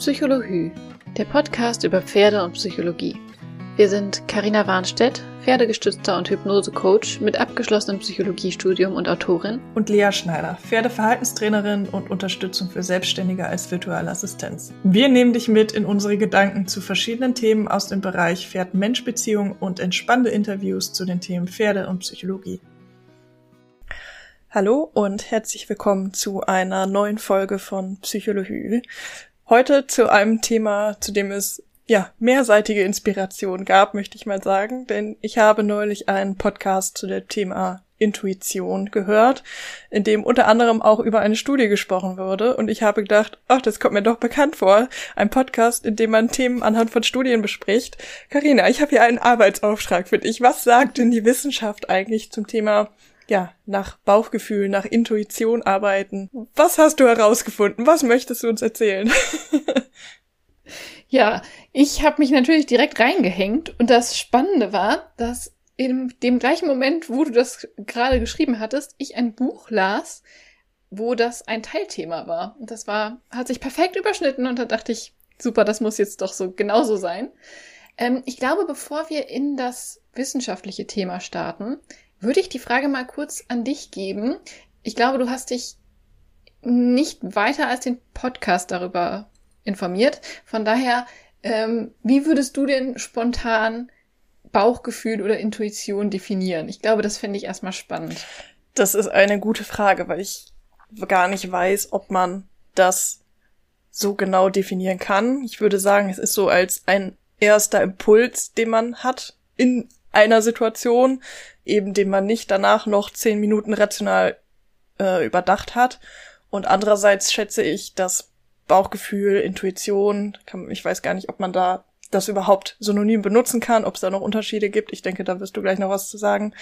Psychologie, der Podcast über Pferde und Psychologie. Wir sind Carina Warnstedt, Pferdegestützter und Hypnose-Coach mit abgeschlossenem Psychologiestudium und Autorin. Und Lea Schneider, Pferdeverhaltenstrainerin und Unterstützung für Selbstständige als virtuelle Assistenz. Wir nehmen dich mit in unsere Gedanken zu verschiedenen Themen aus dem Bereich Pferd-Mensch-Beziehung und entspannende Interviews zu den Themen Pferde und Psychologie. Hallo und herzlich willkommen zu einer neuen Folge von Psychologie. Heute zu einem Thema, zu dem es mehrseitige Inspiration gab, möchte ich mal sagen, denn ich habe neulich einen Podcast zu dem Thema Intuition gehört, in dem unter anderem auch über eine Studie gesprochen wurde, und ich habe gedacht, ach, das kommt mir doch bekannt vor, ein Podcast, in dem man Themen anhand von Studien bespricht. Carina, ich habe hier einen Arbeitsauftrag für dich. Was sagt denn die Wissenschaft eigentlich zum Thema nach Bauchgefühl, nach Intuition arbeiten? Was hast du herausgefunden? Was möchtest du uns erzählen? Ja, ich habe mich natürlich direkt reingehängt, und das Spannende war, dass in dem gleichen Moment, wo du das gerade geschrieben hattest, ich ein Buch las, wo das ein Teilthema war. Und das hat sich perfekt überschnitten, und da dachte ich, super, das muss jetzt doch so genauso sein. Ich glaube, bevor wir in das wissenschaftliche Thema starten, würde ich die Frage mal kurz an dich geben. Ich glaube, du hast dich nicht weiter als den Podcast darüber informiert. Von daher, wie würdest du denn spontan Bauchgefühl oder Intuition definieren? Ich glaube, das finde ich erstmal spannend. Das ist eine gute Frage, weil ich gar nicht weiß, ob man das so genau definieren kann. Ich würde sagen, es ist so als ein erster Impuls, den man hat in einer Situation, eben den man nicht danach noch 10 Minuten rational überdacht hat. Und andererseits schätze ich, dass Bauchgefühl, Intuition, ich weiß gar nicht, ob man da das überhaupt synonym benutzen kann, ob es da noch Unterschiede gibt. Ich denke, da wirst du gleich noch was zu sagen.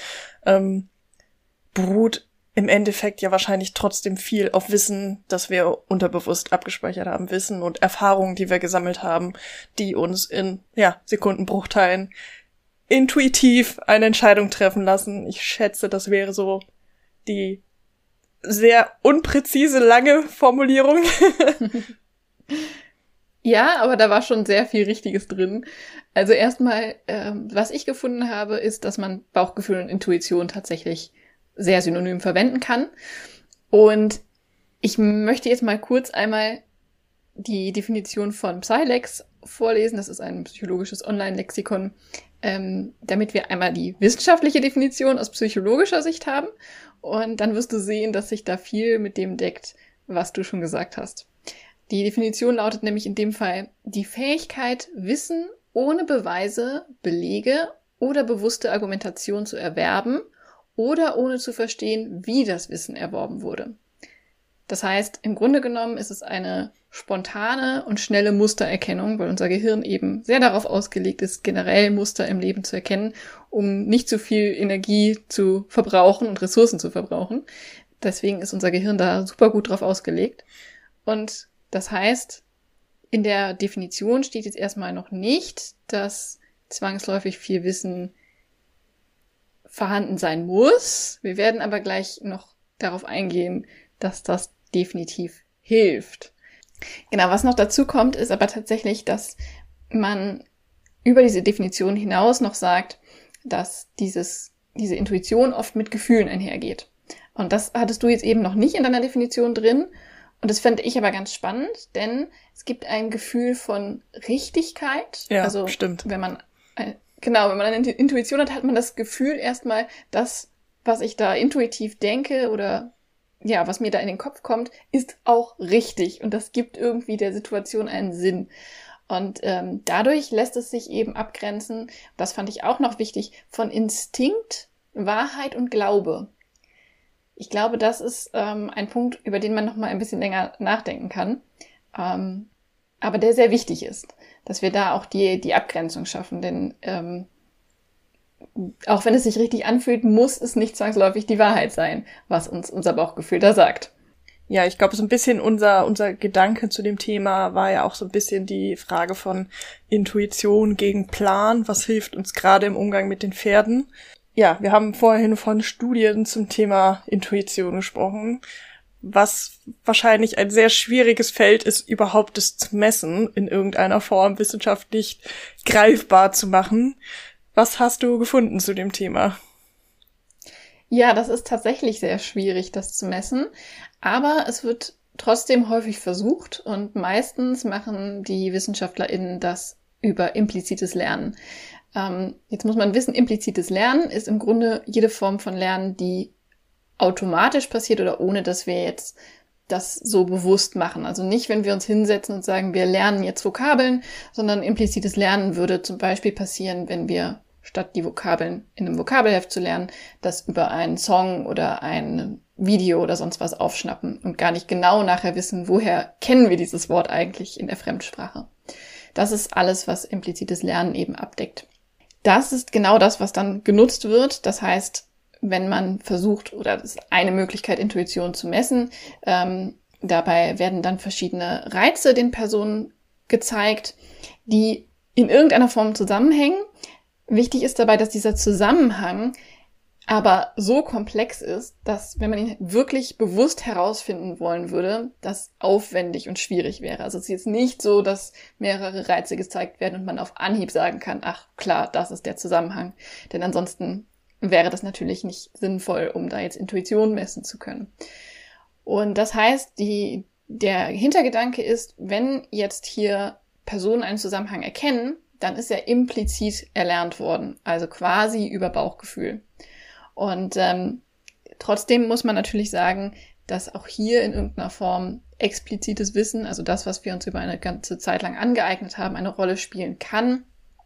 Beruht im Endeffekt ja wahrscheinlich trotzdem viel auf Wissen, das wir unterbewusst abgespeichert haben. Wissen und Erfahrungen, die wir gesammelt haben, die uns in Sekundenbruchteilen intuitiv eine Entscheidung treffen lassen. Ich schätze, das wäre so die sehr unpräzise, lange Formulierung. Ja, aber da war schon sehr viel Richtiges drin. Also erstmal, was ich gefunden habe, ist, dass man Bauchgefühl und Intuition tatsächlich sehr synonym verwenden kann. Und ich möchte jetzt mal kurz einmal die Definition von Psylex vorlesen. Das ist ein psychologisches Online-Lexikon, damit wir einmal die wissenschaftliche Definition aus psychologischer Sicht haben. Und dann wirst du sehen, dass sich da viel mit dem deckt, was du schon gesagt hast. Die Definition lautet nämlich in dem Fall: die Fähigkeit, Wissen ohne Beweise, Belege oder bewusste Argumentation zu erwerben oder ohne zu verstehen, wie das Wissen erworben wurde. Das heißt, im Grunde genommen ist es eine spontane und schnelle Mustererkennung, weil unser Gehirn eben sehr darauf ausgelegt ist, generell Muster im Leben zu erkennen, um nicht zu viel Energie zu verbrauchen und Ressourcen zu verbrauchen. Deswegen ist unser Gehirn da super gut drauf ausgelegt. Und das heißt, in der Definition steht jetzt erstmal noch nicht, dass zwangsläufig viel Wissen vorhanden sein muss. Wir werden aber gleich noch darauf eingehen, dass das definitiv hilft. Genau, was noch dazu kommt, ist aber tatsächlich, dass man über diese Definition hinaus noch sagt, dass diese Intuition oft mit Gefühlen einhergeht. Und das hattest du jetzt eben noch nicht in deiner Definition drin. Und das fände ich aber ganz spannend, denn es gibt ein Gefühl von Richtigkeit. Ja, also, stimmt. Wenn man eine Intuition hat, hat man das Gefühl erstmal, das, was ich da intuitiv denke oder was mir da in den Kopf kommt, ist auch richtig. Und das gibt irgendwie der Situation einen Sinn. Und dadurch lässt es sich eben abgrenzen, das fand ich auch noch wichtig, von Instinkt, Wahrheit und Glaube. Ich glaube, das ist ein Punkt, über den man noch mal ein bisschen länger nachdenken kann, aber der sehr wichtig ist, dass wir da auch die Abgrenzung schaffen, denn auch wenn es sich richtig anfühlt, muss es nicht zwangsläufig die Wahrheit sein, was uns unser Bauchgefühl da sagt. Ja, ich glaube, so ein bisschen unser Gedanke zu dem Thema war ja auch so ein bisschen die Frage von Intuition gegen Plan. Was hilft uns gerade im Umgang mit den Pferden? Ja, wir haben vorhin von Studien zum Thema Intuition gesprochen. was wahrscheinlich ein sehr schwieriges Feld ist, überhaupt es zu messen, in irgendeiner Form wissenschaftlich greifbar zu machen. Was hast du gefunden zu dem Thema? Ja, das ist tatsächlich sehr schwierig, das zu messen, aber es wird trotzdem häufig versucht und meistens machen die WissenschaftlerInnen das über implizites Lernen. Jetzt muss man wissen, implizites Lernen ist im Grunde jede Form von Lernen, die automatisch passiert oder ohne, dass wir jetzt das so bewusst machen. Also nicht, wenn wir uns hinsetzen und sagen, wir lernen jetzt Vokabeln, sondern implizites Lernen würde zum Beispiel passieren, wenn wir statt die Vokabeln in einem Vokabelheft zu lernen, das über einen Song oder ein Video oder sonst was aufschnappen und gar nicht genau nachher wissen, woher kennen wir dieses Wort eigentlich in der Fremdsprache. Das ist alles, was implizites Lernen eben abdeckt. Das ist genau das, was dann genutzt wird. Das heißt, wenn man versucht, oder das ist eine Möglichkeit, Intuition zu messen, dabei werden dann verschiedene Reize den Personen gezeigt, die in irgendeiner Form zusammenhängen. Wichtig ist dabei, dass dieser Zusammenhang aber so komplex ist, dass, wenn man ihn wirklich bewusst herausfinden wollen würde, das aufwendig und schwierig wäre. Also es ist jetzt nicht so, dass mehrere Reize gezeigt werden und man auf Anhieb sagen kann, ach klar, das ist der Zusammenhang. Denn ansonsten wäre das natürlich nicht sinnvoll, um da jetzt Intuition messen zu können. Und das heißt, der Hintergedanke ist, wenn jetzt hier Personen einen Zusammenhang erkennen, dann ist er implizit erlernt worden, also quasi über Bauchgefühl. Und trotzdem muss man natürlich sagen, dass auch hier in irgendeiner Form explizites Wissen, also das, was wir uns über eine ganze Zeit lang angeeignet haben, eine Rolle spielen kann.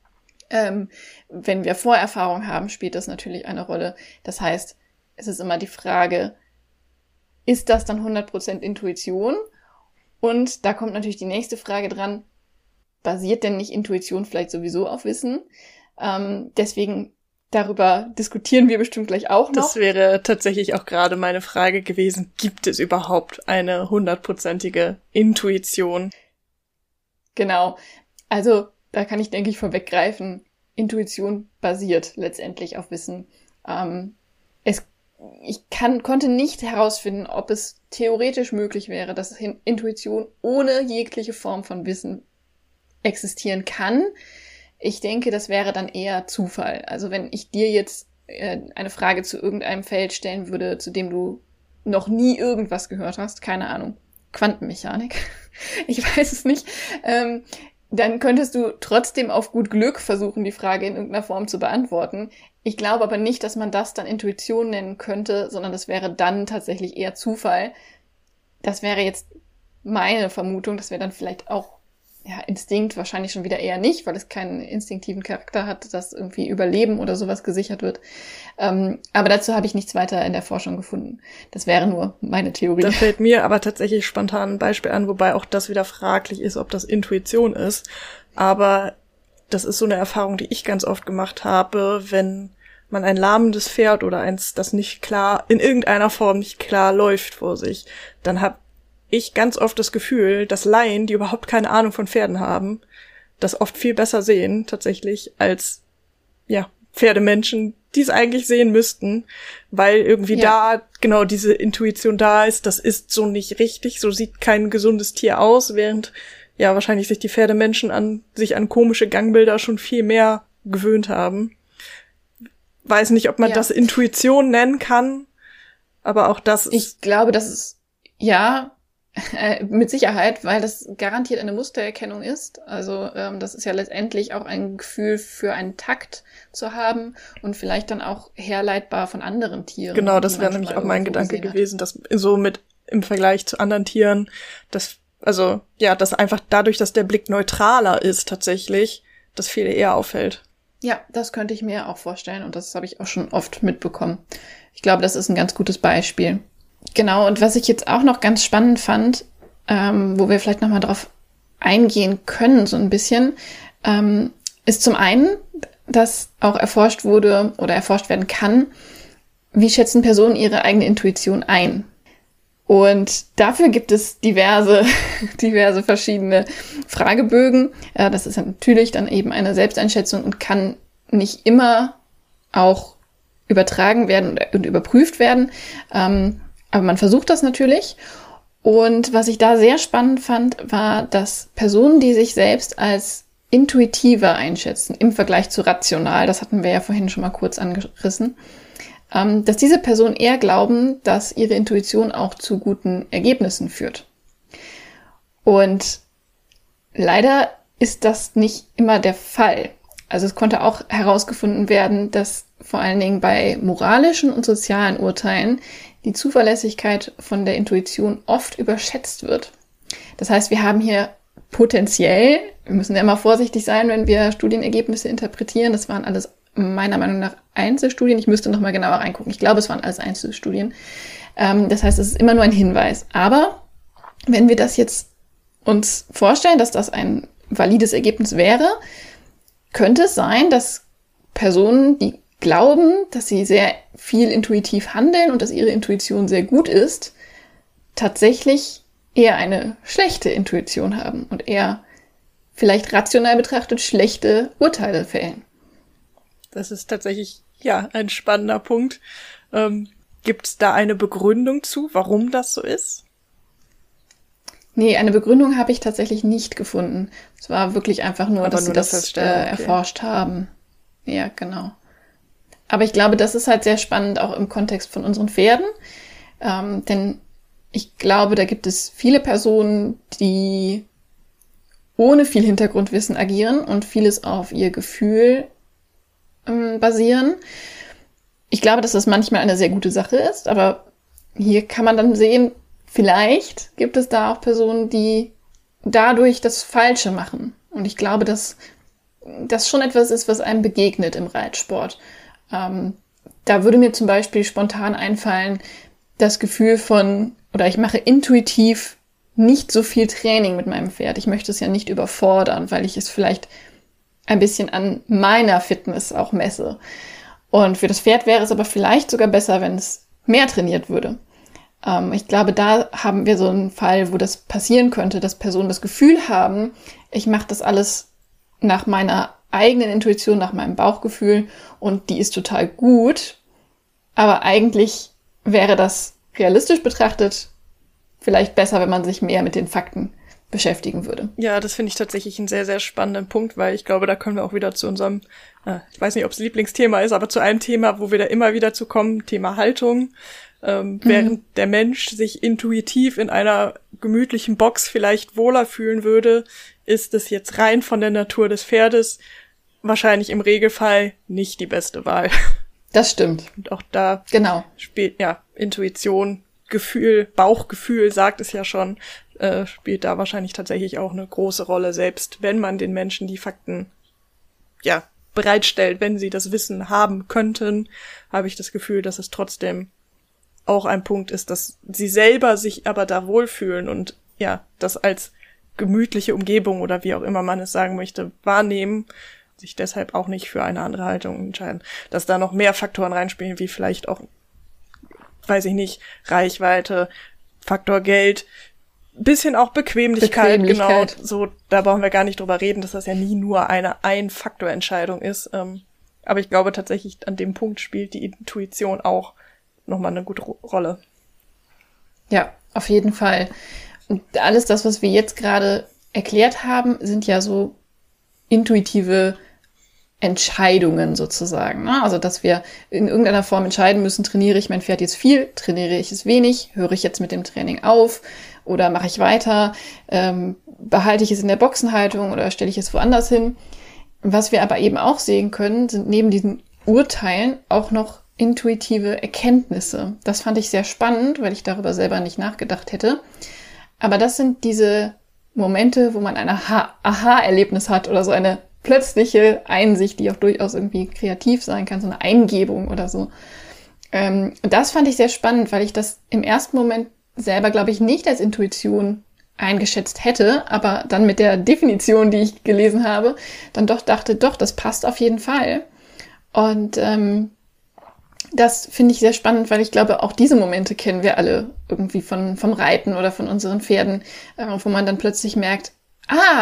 Wenn wir Vorerfahrung haben, spielt das natürlich eine Rolle. Das heißt, es ist immer die Frage, ist das dann 100% Intuition? Und da kommt natürlich die nächste Frage dran, basiert denn nicht Intuition vielleicht sowieso auf Wissen? Deswegen darüber diskutieren wir bestimmt gleich auch noch. Das wäre tatsächlich auch gerade meine Frage gewesen. Gibt es überhaupt eine 100%ige Intuition? Genau. Also da kann ich, denke ich, vorweggreifen. Intuition basiert letztendlich auf Wissen. Konnte nicht herausfinden, ob es theoretisch möglich wäre, dass Intuition ohne jegliche Form von Wissen existieren kann. Ich denke, das wäre dann eher Zufall. Also wenn ich dir jetzt eine Frage zu irgendeinem Feld stellen würde, zu dem du noch nie irgendwas gehört hast, keine Ahnung, Quantenmechanik, ich weiß es nicht, dann könntest du trotzdem auf gut Glück versuchen, die Frage in irgendeiner Form zu beantworten. Ich glaube aber nicht, dass man das dann Intuition nennen könnte, sondern das wäre dann tatsächlich eher Zufall. Das wäre jetzt meine Vermutung, das wäre dann vielleicht auch Instinkt wahrscheinlich schon wieder eher nicht, weil es keinen instinktiven Charakter hat, dass irgendwie Überleben oder sowas gesichert wird. Aber dazu habe ich nichts weiter in der Forschung gefunden. Das wäre nur meine Theorie. Da fällt mir aber tatsächlich spontan ein Beispiel an, wobei auch das wieder fraglich ist, ob das Intuition ist. Aber das ist so eine Erfahrung, die ich ganz oft gemacht habe, wenn man ein lahmendes Pferd oder eins, das nicht klar, in irgendeiner Form nicht klar läuft vor sich, dann habe ich ganz oft das Gefühl, dass Laien, die überhaupt keine Ahnung von Pferden haben, das oft viel besser sehen, tatsächlich, als, Pferdemenschen, die es eigentlich sehen müssten, weil irgendwie da genau diese Intuition da ist, das ist so nicht richtig, so sieht kein gesundes Tier aus, während, wahrscheinlich sich die Pferdemenschen sich an komische Gangbilder schon viel mehr gewöhnt haben. Weiß nicht, ob man das Intuition nennen kann, aber auch das ist... Ich glaube, das ist, mit Sicherheit, weil das garantiert eine Mustererkennung ist. Also das ist ja letztendlich auch ein Gefühl für einen Takt zu haben und vielleicht dann auch herleitbar von anderen Tieren. Genau, das wäre nämlich auch mein Gedanke gewesen, dass so mit im Vergleich zu anderen Tieren, dass einfach dadurch, dass der Blick neutraler ist tatsächlich, das viel eher auffällt. Ja, das könnte ich mir auch vorstellen und das habe ich auch schon oft mitbekommen. Ich glaube, das ist ein ganz gutes Beispiel. Genau, und was ich jetzt auch noch ganz spannend fand, wo wir vielleicht nochmal drauf eingehen können, so ein bisschen, ist zum einen, dass auch erforscht wurde oder erforscht werden kann, wie schätzen Personen ihre eigene Intuition ein? Und dafür gibt es diverse verschiedene Fragebögen. Das ist natürlich dann eben eine Selbsteinschätzung und kann nicht immer auch übertragen werden und überprüft werden. Aber man versucht das natürlich. Und was ich da sehr spannend fand, war, dass Personen, die sich selbst als intuitiver einschätzen im Vergleich zu rational, das hatten wir ja vorhin schon mal kurz angerissen, dass diese Personen eher glauben, dass ihre Intuition auch zu guten Ergebnissen führt. Und leider ist das nicht immer der Fall. Also es konnte auch herausgefunden werden, dass vor allen Dingen bei moralischen und sozialen Urteilen die Zuverlässigkeit von der Intuition oft überschätzt wird. Das heißt, wir haben hier potenziell, wir müssen ja immer vorsichtig sein, wenn wir Studienergebnisse interpretieren. Das waren alles meiner Meinung nach Einzelstudien. Ich müsste nochmal genauer reingucken. Ich glaube, es waren alles Einzelstudien. Das heißt, es ist immer nur ein Hinweis. Aber wenn wir das jetzt uns vorstellen, dass das ein valides Ergebnis wäre, könnte es sein, dass Personen, die glauben, dass sie sehr viel intuitiv handeln und dass ihre Intuition sehr gut ist, tatsächlich eher eine schlechte Intuition haben und eher vielleicht rational betrachtet schlechte Urteile fällen. Das ist tatsächlich, ja, ein spannender Punkt. Gibt es da eine Begründung zu, warum das so ist? Nee, eine Begründung habe ich tatsächlich nicht gefunden. Es war wirklich einfach nur, dass sie das erforscht haben. Ja, genau. Aber ich glaube, das ist halt sehr spannend, auch im Kontext von unseren Pferden. Denn ich glaube, da gibt es viele Personen, die ohne viel Hintergrundwissen agieren und vieles auf ihr Gefühl basieren. Ich glaube, dass das manchmal eine sehr gute Sache ist, aber hier kann man dann sehen, vielleicht gibt es da auch Personen, die dadurch das Falsche machen. Und ich glaube, dass das schon etwas ist, was einem begegnet im Reitsport. Da würde mir zum Beispiel spontan einfallen, das Gefühl von, oder ich mache intuitiv nicht so viel Training mit meinem Pferd. Ich möchte es ja nicht überfordern, weil ich es vielleicht ein bisschen an meiner Fitness auch messe. Und für das Pferd wäre es aber vielleicht sogar besser, wenn es mehr trainiert würde. Ich glaube, da haben wir so einen Fall, wo das passieren könnte, dass Personen das Gefühl haben, ich mache das alles nach meiner eigenen Intuition, nach meinem Bauchgefühl und die ist total gut. Aber eigentlich wäre das realistisch betrachtet vielleicht besser, wenn man sich mehr mit den Fakten beschäftigen würde. Ja, das finde ich tatsächlich einen sehr, sehr spannenden Punkt, weil ich glaube, da können wir auch wieder zu unserem, ich weiß nicht, ob es Lieblingsthema ist, aber zu einem Thema, wo wir da immer wieder zu kommen, Thema Haltung. Während der Mensch sich intuitiv in einer gemütlichen Box vielleicht wohler fühlen würde, ist es jetzt rein von der Natur des Pferdes wahrscheinlich im Regelfall nicht die beste Wahl. Das stimmt. Und auch da spielt Intuition, Gefühl, Bauchgefühl sagt es ja schon, spielt da wahrscheinlich tatsächlich auch eine große Rolle, selbst wenn man den Menschen die Fakten bereitstellt, wenn sie das Wissen haben könnten, habe ich das Gefühl, dass es trotzdem auch ein Punkt ist, dass sie selber sich aber da wohlfühlen und das als gemütliche Umgebung oder wie auch immer man es sagen möchte, wahrnehmen, sich deshalb auch nicht für eine andere Haltung entscheiden. Dass da noch mehr Faktoren reinspielen, wie vielleicht auch, weiß ich nicht, Reichweite, Faktor Geld, bisschen auch Bequemlichkeit. Genau, so, da brauchen wir gar nicht drüber reden, dass das ja nie nur eine Ein-Faktor-Entscheidung ist. Aber ich glaube tatsächlich, an dem Punkt spielt die Intuition auch nochmal eine gute Rolle. Ja, auf jeden Fall. Und alles das, was wir jetzt gerade erklärt haben, sind ja so intuitive Entscheidungen sozusagen. Ne? Also, dass wir in irgendeiner Form entscheiden müssen, trainiere ich mein Pferd jetzt viel, trainiere ich es wenig, höre ich jetzt mit dem Training auf oder mache ich weiter, behalte ich es in der Boxenhaltung oder stelle ich es woanders hin. Was wir aber eben auch sehen können, sind neben diesen Urteilen auch noch intuitive Erkenntnisse. Das fand ich sehr spannend, weil ich darüber selber nicht nachgedacht hätte. Aber das sind diese Momente, wo man ein Aha-Erlebnis hat oder so eine plötzliche Einsicht, die auch durchaus irgendwie kreativ sein kann, so eine Eingebung oder so. Das fand ich sehr spannend, weil ich das im ersten Moment selber, glaube ich, nicht als Intuition eingeschätzt hätte, aber dann mit der Definition, die ich gelesen habe, dann doch dachte, doch, das passt auf jeden Fall. Und das finde ich sehr spannend, weil ich glaube, auch diese Momente kennen wir alle irgendwie vom Reiten oder von unseren Pferden, wo man dann plötzlich merkt,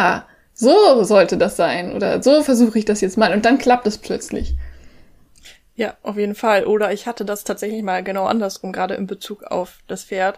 so sollte das sein oder so versuche ich das jetzt mal und dann klappt es plötzlich. Ja, auf jeden Fall. Oder ich hatte das tatsächlich mal genau andersrum, gerade in Bezug auf das Pferd.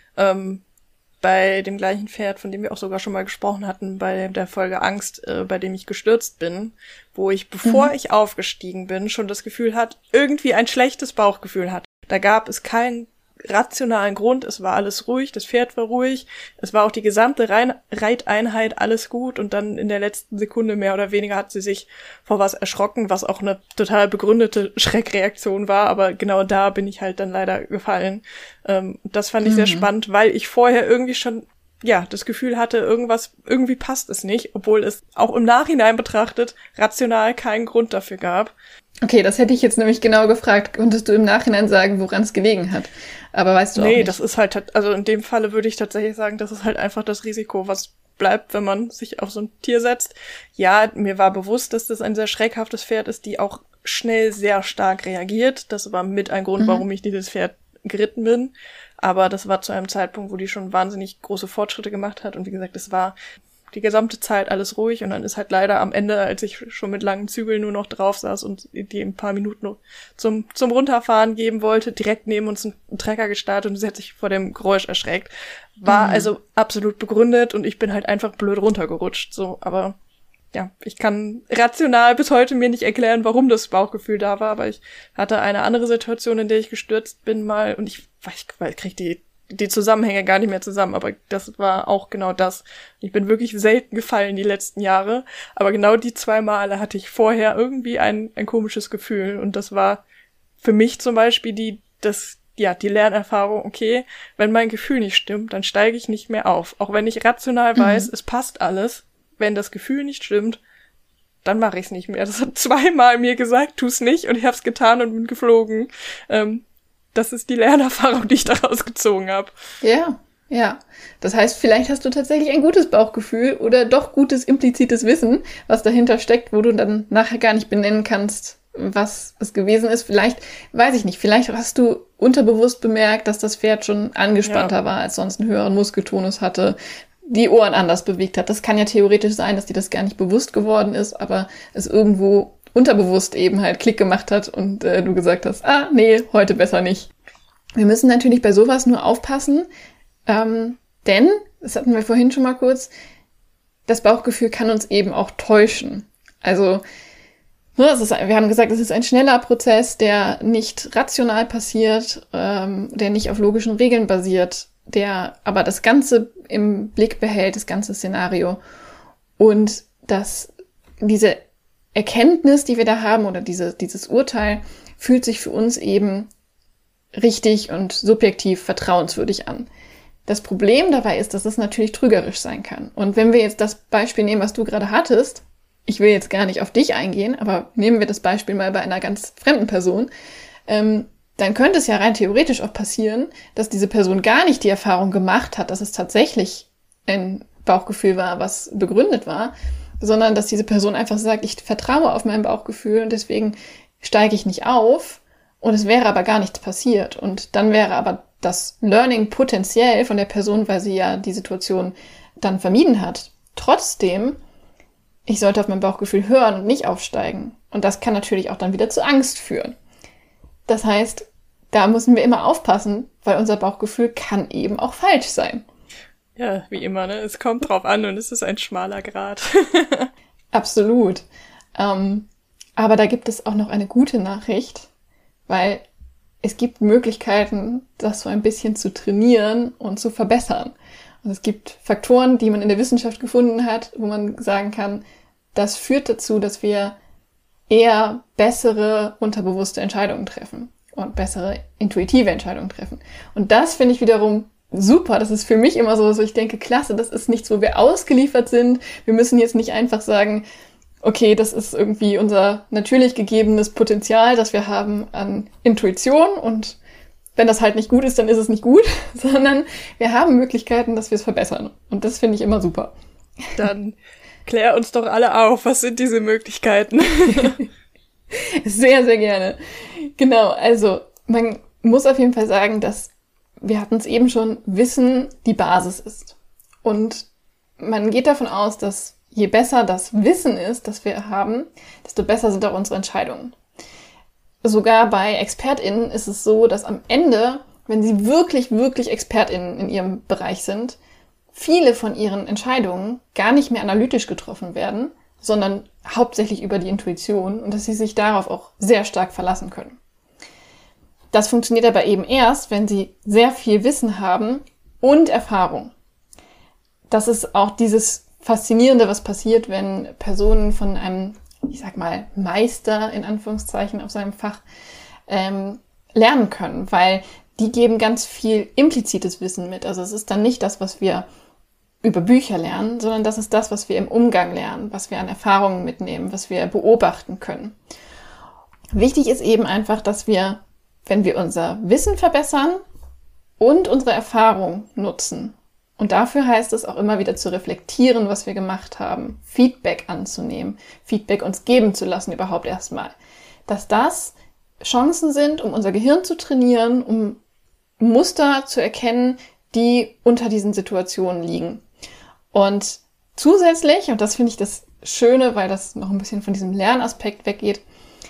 Bei dem gleichen Pferd, von dem wir auch sogar schon mal gesprochen hatten, bei der Folge Angst, bei dem ich gestürzt bin, wo ich, bevor ich aufgestiegen bin, schon das Gefühl hat, irgendwie ein schlechtes Bauchgefühl hat. Da gab es keinen rationalen Grund, es war alles ruhig, das Pferd war ruhig, es war auch die gesamte Reiteinheit alles gut und dann in der letzten Sekunde mehr oder weniger hat sie sich vor was erschrocken, was auch eine total begründete Schreckreaktion war, aber genau da bin ich halt dann leider gefallen. Das fand ich sehr spannend, weil ich vorher irgendwie schon das Gefühl hatte, irgendwie passt es nicht, obwohl es auch im Nachhinein betrachtet rational keinen Grund dafür gab. Okay, das hätte ich jetzt nämlich genau gefragt. Konntest du im Nachhinein sagen, woran es gelegen hat? Aber weißt du auch nicht. Nee, das ist halt, also in dem Falle würde ich tatsächlich sagen, das ist halt einfach das Risiko, was bleibt, wenn man sich auf so ein Tier setzt. Ja, mir war bewusst, dass das ein sehr schreckhaftes Pferd ist, die auch schnell sehr stark reagiert. Das war mit ein Grund, warum ich dieses Pferd geritten bin. Aber das war zu einem Zeitpunkt, wo die schon wahnsinnig große Fortschritte gemacht hat. Und wie gesagt, es war die gesamte Zeit alles ruhig und dann ist halt leider am Ende, als ich schon mit langen Zügeln nur noch drauf saß und die ein paar Minuten zum Runterfahren geben wollte, direkt neben uns ein Trecker gestartet und sie hat sich vor dem Geräusch erschreckt. War also absolut begründet und ich bin halt einfach blöd runtergerutscht, so, aber ja, ich kann rational bis heute mir nicht erklären, warum das Bauchgefühl da war, aber ich hatte eine andere Situation, in der ich gestürzt bin mal und ich krieg die Zusammenhänge gar nicht mehr zusammen, aber das war auch genau das. Ich bin wirklich selten gefallen die letzten Jahre, aber genau die 2 Male hatte ich vorher irgendwie ein komisches Gefühl und das war für mich zum Beispiel die Lernerfahrung, okay, wenn mein Gefühl nicht stimmt, dann steige ich nicht mehr auf. Auch wenn ich rational weiß, es passt alles, wenn das Gefühl nicht stimmt, dann mache ich es nicht mehr. Das hat 2 Mal mir gesagt, tu's nicht und ich hab's getan und bin geflogen. Das ist die Lernerfahrung, die ich daraus gezogen habe. Ja. Das heißt, vielleicht hast du tatsächlich ein gutes Bauchgefühl oder doch gutes implizites Wissen, was dahinter steckt, wo du dann nachher gar nicht benennen kannst, was es gewesen ist. Vielleicht, weiß ich nicht, vielleicht hast du unterbewusst bemerkt, dass das Pferd schon angespannter war, als sonst einen höheren Muskeltonus hatte, die Ohren anders bewegt hat. Das kann ja theoretisch sein, dass dir das gar nicht bewusst geworden ist, aber es irgendwo unterbewusst eben halt Klick gemacht hat und du gesagt hast, nee, heute besser nicht. Wir müssen natürlich bei sowas nur aufpassen, denn, das hatten wir vorhin schon mal kurz, das Bauchgefühl kann uns eben auch täuschen. Also, wir haben gesagt, es ist ein schneller Prozess, der nicht rational passiert, der nicht auf logischen Regeln basiert, der aber das Ganze im Blick behält, das ganze Szenario. Und dass diese Erkenntnis, die wir da haben, oder dieses Urteil, fühlt sich für uns eben richtig und subjektiv vertrauenswürdig an. Das Problem dabei ist, dass es natürlich trügerisch sein kann. Und wenn wir jetzt das Beispiel nehmen, was du gerade hattest, ich will jetzt gar nicht auf dich eingehen, aber nehmen wir das Beispiel mal bei einer ganz fremden Person, dann könnte es ja rein theoretisch auch passieren, dass diese Person gar nicht die Erfahrung gemacht hat, dass es tatsächlich ein Bauchgefühl war, was begründet war, sondern dass diese Person einfach sagt, ich vertraue auf mein Bauchgefühl und deswegen steige ich nicht auf und es wäre aber gar nichts passiert. Und dann wäre aber das Learning potenziell von der Person, weil sie ja die Situation dann vermieden hat. Trotzdem, ich sollte auf mein Bauchgefühl hören und nicht aufsteigen. Und das kann natürlich auch dann wieder zu Angst führen. Das heißt, da müssen wir immer aufpassen, weil unser Bauchgefühl kann eben auch falsch sein. Ja, wie immer, ne? Es kommt drauf an und es ist ein schmaler Grat. Absolut. Aber da gibt es auch noch eine gute Nachricht, weil es gibt Möglichkeiten, das so ein bisschen zu trainieren und zu verbessern. Und es gibt Faktoren, die man in der Wissenschaft gefunden hat, wo man sagen kann, das führt dazu, dass wir eher bessere unterbewusste Entscheidungen treffen und bessere intuitive Entscheidungen treffen. Und das finde ich wiederum super. Das ist für mich immer so, ich denke, klasse, das ist nichts, wo wir ausgeliefert sind. Wir müssen jetzt nicht einfach sagen, okay, das ist irgendwie unser natürlich gegebenes Potenzial, das wir haben an Intuition und wenn das halt nicht gut ist, dann ist es nicht gut, sondern wir haben Möglichkeiten, dass wir es verbessern. Und das finde ich immer super. Dann klär uns doch alle auf, was sind diese Möglichkeiten? Sehr, sehr gerne. Genau, also man muss auf jeden Fall sagen, dass, wir hatten es eben schon, Wissen die Basis ist. Und man geht davon aus, dass je besser das Wissen ist, das wir haben, desto besser sind auch unsere Entscheidungen. sogar bei ExpertInnen ist es so, dass am Ende, wenn sie wirklich, wirklich ExpertInnen in ihrem Bereich sind, viele von ihren Entscheidungen gar nicht mehr analytisch getroffen werden, sondern hauptsächlich über die Intuition und dass sie sich darauf auch sehr stark verlassen können. Das funktioniert aber eben erst, wenn sie sehr viel Wissen haben und Erfahrung. Das ist auch dieses Faszinierende, was passiert, wenn Personen von einem, ich sag mal, Meister in Anführungszeichen auf seinem Fach lernen können, weil die geben ganz viel implizites Wissen mit. Also es ist dann nicht das, was wir über Bücher lernen, sondern das ist das, was wir im Umgang lernen, was wir an Erfahrungen mitnehmen, was wir beobachten können. Wichtig ist eben einfach, dass wir, wenn wir unser Wissen verbessern und unsere Erfahrung nutzen, und dafür heißt es auch immer wieder zu reflektieren, was wir gemacht haben, Feedback anzunehmen, Feedback uns geben zu lassen überhaupt erstmal, dass das Chancen sind, um unser Gehirn zu trainieren, um Muster zu erkennen, die unter diesen Situationen liegen. Und zusätzlich, und das finde ich das Schöne, weil das noch ein bisschen von diesem Lernaspekt weggeht,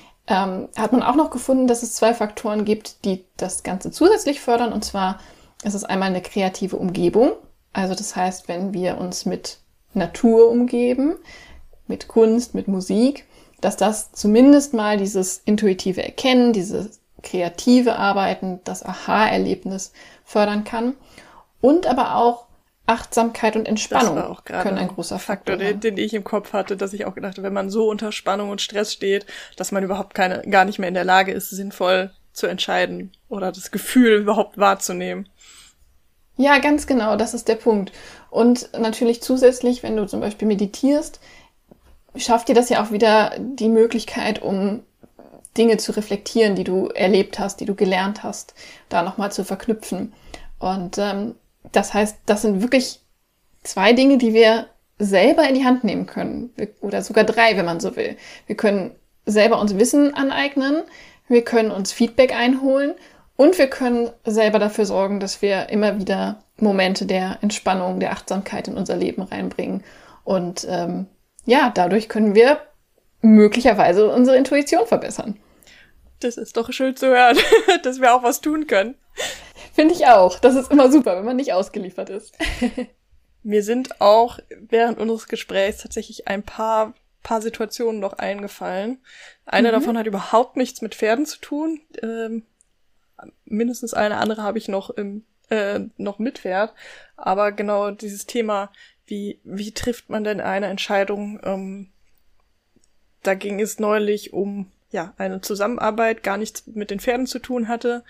hat man auch noch gefunden, dass es 2 Faktoren gibt, die das Ganze zusätzlich fördern. Und zwar ist es einmal eine kreative Umgebung. Also das heißt, wenn wir uns mit Natur umgeben, mit Kunst, mit Musik, dass das zumindest mal dieses intuitive Erkennen, dieses kreative Arbeiten, das Aha-Erlebnis fördern kann. Und aber auch Achtsamkeit und Entspannung können ein großer Faktor sein. Den ich im Kopf hatte, dass ich auch gedacht habe, wenn man so unter Spannung und Stress steht, dass man überhaupt gar nicht mehr in der Lage ist, sinnvoll zu entscheiden oder das Gefühl überhaupt wahrzunehmen. Ja, ganz genau, das ist der Punkt. Und natürlich zusätzlich, wenn du zum Beispiel meditierst, schafft dir das ja auch wieder die Möglichkeit, um Dinge zu reflektieren, die du erlebt hast, die du gelernt hast, da nochmal zu verknüpfen. Und das heißt, das sind wirklich 2 Dinge, die wir selber in die Hand nehmen können. Oder sogar 3, wenn man so will. Wir können selber uns Wissen aneignen, wir können uns Feedback einholen und wir können selber dafür sorgen, dass wir immer wieder Momente der Entspannung, der Achtsamkeit in unser Leben reinbringen. Und dadurch können wir möglicherweise unsere Intuition verbessern. Das ist doch schön zu hören, dass wir auch was tun können. Finde ich auch. Das ist immer super, wenn man nicht ausgeliefert ist. Mir sind auch während unseres Gesprächs tatsächlich ein paar Situationen noch eingefallen. Eine davon hat überhaupt nichts mit Pferden zu tun. Mindestens eine andere habe ich noch mit Pferd. Aber genau dieses Thema, wie trifft man denn eine Entscheidung? Da ging es neulich um eine Zusammenarbeit, gar nichts mit den Pferden zu tun hatte.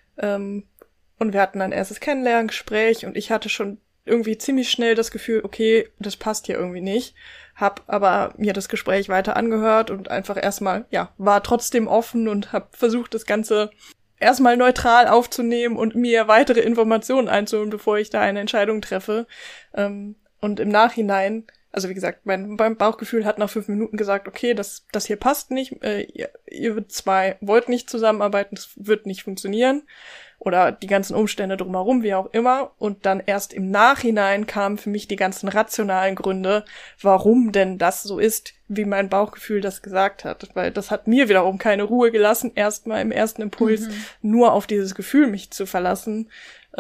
Und wir hatten ein erstes Kennenlerngespräch und ich hatte schon irgendwie ziemlich schnell das Gefühl, okay, das passt hier irgendwie nicht. Hab aber mir das Gespräch weiter angehört und einfach erstmal, war trotzdem offen und hab versucht, das Ganze erstmal neutral aufzunehmen und mir weitere Informationen einzuholen, bevor ich da eine Entscheidung treffe. Und im Nachhinein, also wie gesagt, mein Bauchgefühl hat nach 5 Minuten gesagt, okay, das hier passt nicht, ihr 2 wollt nicht zusammenarbeiten, das wird nicht funktionieren. Oder die ganzen Umstände drumherum, wie auch immer. Und dann erst im Nachhinein kamen für mich die ganzen rationalen Gründe, warum denn das so ist, wie mein Bauchgefühl das gesagt hat. Weil das hat mir wiederum keine Ruhe gelassen, erstmal im ersten Impuls nur auf dieses Gefühl mich zu verlassen,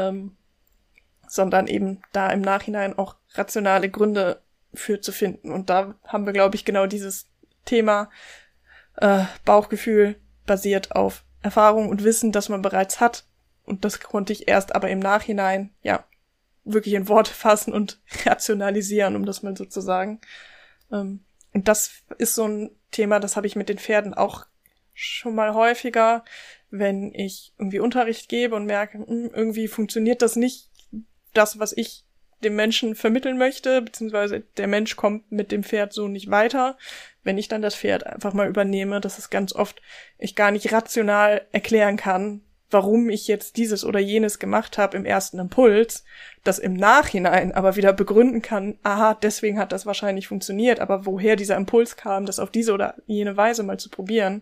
sondern eben da im Nachhinein auch rationale Gründe für zu finden. Und da haben wir, glaube ich, genau dieses Thema Bauchgefühl basiert auf Erfahrung und Wissen, das man bereits hat. Und das konnte ich erst aber im Nachhinein, wirklich in Worte fassen und rationalisieren, um das mal so zu sagen. Und das ist so ein Thema, das habe ich mit den Pferden auch schon mal häufiger, wenn ich irgendwie Unterricht gebe und merke, irgendwie funktioniert das nicht, das, was ich dem Menschen vermitteln möchte, beziehungsweise der Mensch kommt mit dem Pferd so nicht weiter. Wenn ich dann das Pferd einfach mal übernehme, dass es ganz oft ich gar nicht rational erklären kann, warum ich jetzt dieses oder jenes gemacht habe im ersten Impuls, das im Nachhinein aber wieder begründen kann, aha, deswegen hat das wahrscheinlich funktioniert, aber woher dieser Impuls kam, das auf diese oder jene Weise mal zu probieren,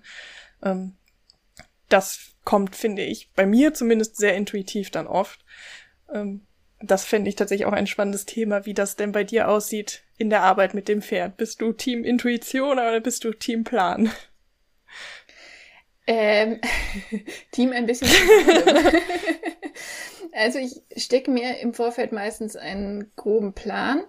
das kommt, finde ich, bei mir zumindest sehr intuitiv dann oft. Das fände ich tatsächlich auch ein spannendes Thema, wie das denn bei dir aussieht in der Arbeit mit dem Pferd. Bist du Team Intuition oder bist du Team Plan? Ähm, Team ein bisschen. Also ich stecke mir im Vorfeld meistens einen groben Plan.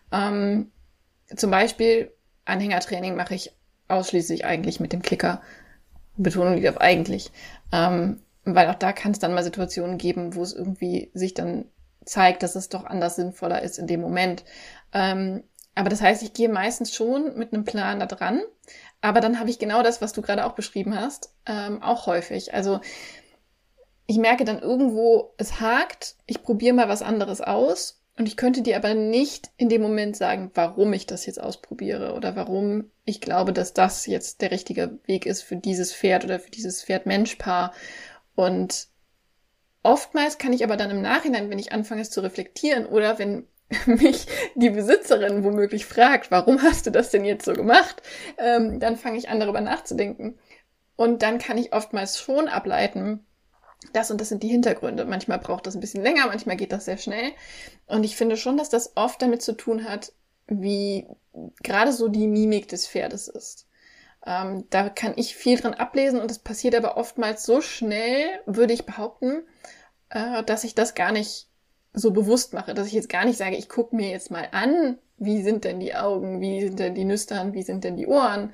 Zum Beispiel Anhängertraining mache ich ausschließlich eigentlich mit dem Klicker. Betonung liegt auf eigentlich. Weil auch da kann es dann mal Situationen geben, wo es irgendwie sich dann zeigt, dass es doch anders sinnvoller ist in dem Moment. Aber das heißt, ich gehe meistens schon mit einem Plan da dran. Aber dann habe ich genau das, was du gerade auch beschrieben hast, auch häufig. Also ich merke dann irgendwo, es hakt, ich probiere mal was anderes aus und ich könnte dir aber nicht in dem Moment sagen, warum ich das jetzt ausprobiere oder warum ich glaube, dass das jetzt der richtige Weg ist für dieses Pferd oder für dieses Pferd-Mensch-Paar. Und oftmals kann ich aber dann im Nachhinein, wenn ich anfange es zu reflektieren oder wenn mich die Besitzerin womöglich fragt, warum hast du das denn jetzt so gemacht, dann fange ich an, darüber nachzudenken. Und dann kann ich oftmals schon ableiten, das und das sind die Hintergründe. Manchmal braucht das ein bisschen länger, manchmal geht das sehr schnell. Und ich finde schon, dass das oft damit zu tun hat, wie gerade so die Mimik des Pferdes ist. Da kann ich viel dran ablesen und es passiert aber oftmals so schnell, würde ich behaupten, dass ich das gar nicht so bewusst mache, dass ich jetzt gar nicht sage, ich gucke mir jetzt mal an, wie sind denn die Augen, wie sind denn die Nüstern, wie sind denn die Ohren,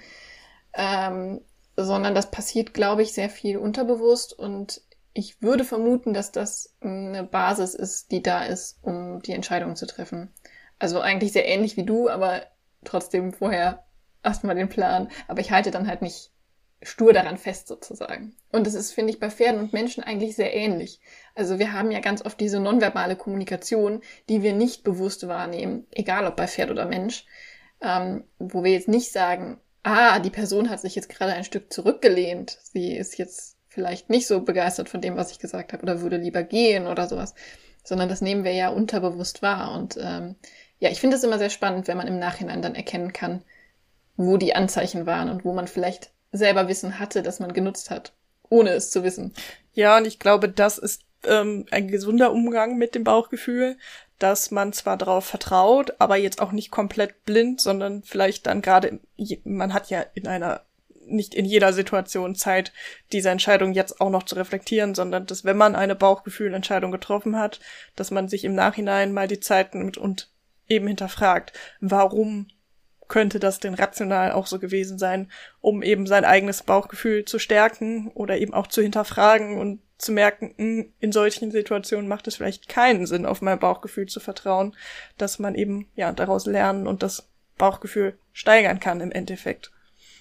sondern das passiert, glaube ich, sehr viel unterbewusst und ich würde vermuten, dass das eine Basis ist, die da ist, um die Entscheidung zu treffen. Also eigentlich sehr ähnlich wie du, aber trotzdem vorher erstmal den Plan. Aber ich halte dann halt nicht stur daran fest sozusagen. Und das ist, finde ich, bei Pferden und Menschen eigentlich sehr ähnlich. Also wir haben ja ganz oft diese nonverbale Kommunikation, die wir nicht bewusst wahrnehmen, egal ob bei Pferd oder Mensch, wo wir jetzt nicht sagen, die Person hat sich jetzt gerade ein Stück zurückgelehnt, sie ist jetzt vielleicht nicht so begeistert von dem, was ich gesagt habe oder würde lieber gehen oder sowas, sondern das nehmen wir ja unterbewusst wahr. Und ich finde es immer sehr spannend, wenn man im Nachhinein dann erkennen kann, wo die Anzeichen waren und wo man vielleicht selber Wissen hatte, das man genutzt hat, ohne es zu wissen. Ja, und ich glaube, das ist ein gesunder Umgang mit dem Bauchgefühl, dass man zwar darauf vertraut, aber jetzt auch nicht komplett blind, sondern vielleicht dann gerade, man hat ja nicht in jeder Situation Zeit, diese Entscheidung jetzt auch noch zu reflektieren, sondern dass, wenn man eine Bauchgefühlentscheidung getroffen hat, dass man sich im Nachhinein mal die Zeit nimmt und eben hinterfragt, warum könnte das denn rational auch so gewesen sein, um eben sein eigenes Bauchgefühl zu stärken oder eben auch zu hinterfragen und zu merken, in solchen Situationen macht es vielleicht keinen Sinn, auf mein Bauchgefühl zu vertrauen, dass man eben daraus lernen und das Bauchgefühl steigern kann im Endeffekt.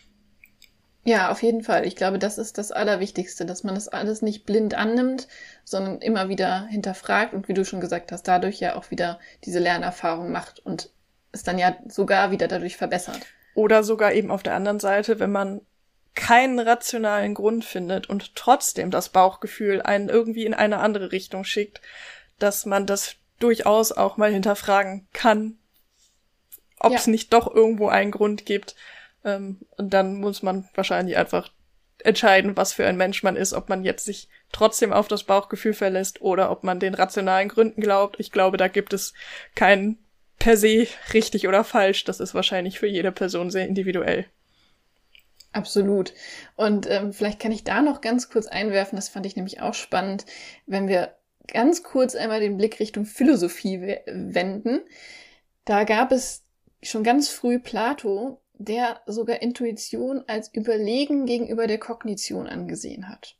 Ja, auf jeden Fall. Ich glaube, das ist das Allerwichtigste, dass man das alles nicht blind annimmt, sondern immer wieder hinterfragt und wie du schon gesagt hast, dadurch ja auch wieder diese Lernerfahrung macht und es dann ja sogar wieder dadurch verbessert. Oder sogar eben auf der anderen Seite, wenn man keinen rationalen Grund findet und trotzdem das Bauchgefühl einen irgendwie in eine andere Richtung schickt, dass man das durchaus auch mal hinterfragen kann, ob es nicht doch irgendwo einen Grund gibt. Und dann muss man wahrscheinlich einfach entscheiden, was für ein Mensch man ist, ob man jetzt sich trotzdem auf das Bauchgefühl verlässt oder ob man den rationalen Gründen glaubt. Ich glaube, da gibt es keinen per se richtig oder falsch. Das ist wahrscheinlich für jede Person sehr individuell. Absolut. Und vielleicht kann ich da noch ganz kurz einwerfen, das fand ich nämlich auch spannend, wenn wir ganz kurz einmal den Blick Richtung Philosophie wenden. Da gab es schon ganz früh Plato, der sogar Intuition als Überlegen gegenüber der Kognition angesehen hat.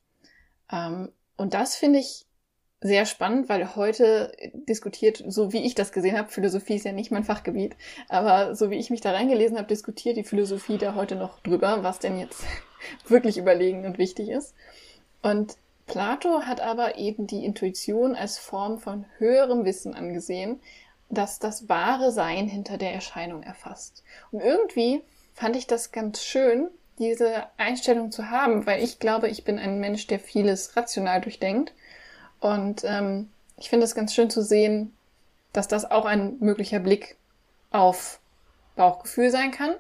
Und das finde ich sehr spannend, weil heute diskutiert, so wie ich das gesehen habe, Philosophie ist ja nicht mein Fachgebiet, aber so wie ich mich da reingelesen habe, diskutiert die Philosophie da heute noch drüber, was denn jetzt wirklich überlegen und wichtig ist. Und Plato hat aber eben die Intuition als Form von höherem Wissen angesehen, das das wahre Sein hinter der Erscheinung erfasst. Und irgendwie fand ich das ganz schön, diese Einstellung zu haben, weil ich glaube, ich bin ein Mensch, der vieles rational durchdenkt. Und ich finde es ganz schön zu sehen, dass das auch ein möglicher Blick auf Bauchgefühl sein kann.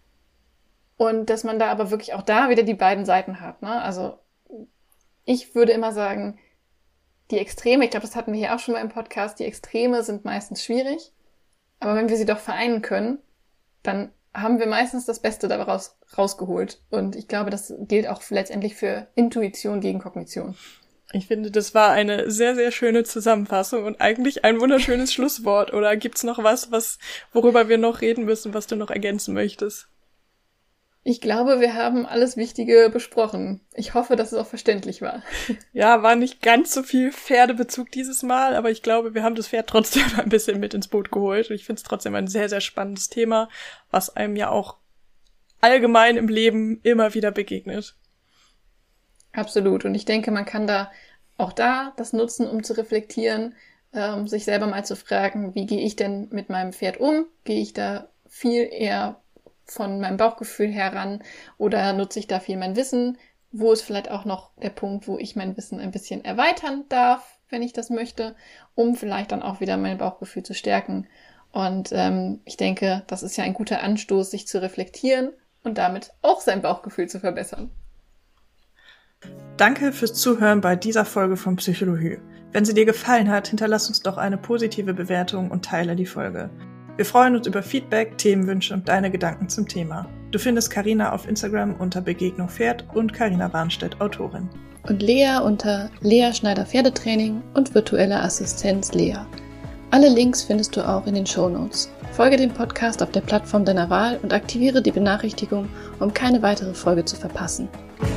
Und dass man da aber wirklich auch da wieder die beiden Seiten hat, ne? Also ich würde immer sagen, die Extreme, ich glaube, das hatten wir hier auch schon mal im Podcast, die Extreme sind meistens schwierig. Aber wenn wir sie doch vereinen können, dann haben wir meistens das Beste daraus rausgeholt. Und ich glaube, das gilt auch letztendlich für Intuition gegen Kognition. Ich finde, das war eine sehr, sehr schöne Zusammenfassung und eigentlich ein wunderschönes Schlusswort. Oder gibt's noch worüber wir noch reden müssen, was du noch ergänzen möchtest? Ich glaube, wir haben alles Wichtige besprochen. Ich hoffe, dass es auch verständlich war. Ja, war nicht ganz so viel Pferdebezug dieses Mal, aber ich glaube, wir haben das Pferd trotzdem ein bisschen mit ins Boot geholt. Und ich finde es trotzdem ein sehr, sehr spannendes Thema, was einem ja auch allgemein im Leben immer wieder begegnet. Absolut. Und ich denke, man kann auch da das nutzen, um zu reflektieren, sich selber mal zu fragen, wie gehe ich denn mit meinem Pferd um? Gehe ich da viel eher von meinem Bauchgefühl heran oder nutze ich da viel mein Wissen? Wo ist vielleicht auch noch der Punkt, wo ich mein Wissen ein bisschen erweitern darf, wenn ich das möchte, um vielleicht dann auch wieder mein Bauchgefühl zu stärken? Und ich denke, das ist ja ein guter Anstoß, sich zu reflektieren und damit auch sein Bauchgefühl zu verbessern. Danke fürs Zuhören bei dieser Folge von Psychologie. Wenn sie dir gefallen hat, hinterlass uns doch eine positive Bewertung und teile die Folge. Wir freuen uns über Feedback, Themenwünsche und deine Gedanken zum Thema. Du findest Carina auf Instagram unter Begegnung Pferd und Carina Warnstedt, Autorin. Und Lea unter Lea Schneider Pferdetraining und virtuelle Assistenz Lea. Alle Links findest du auch in den Shownotes. Folge dem Podcast auf der Plattform deiner Wahl und aktiviere die Benachrichtigung, um keine weitere Folge zu verpassen.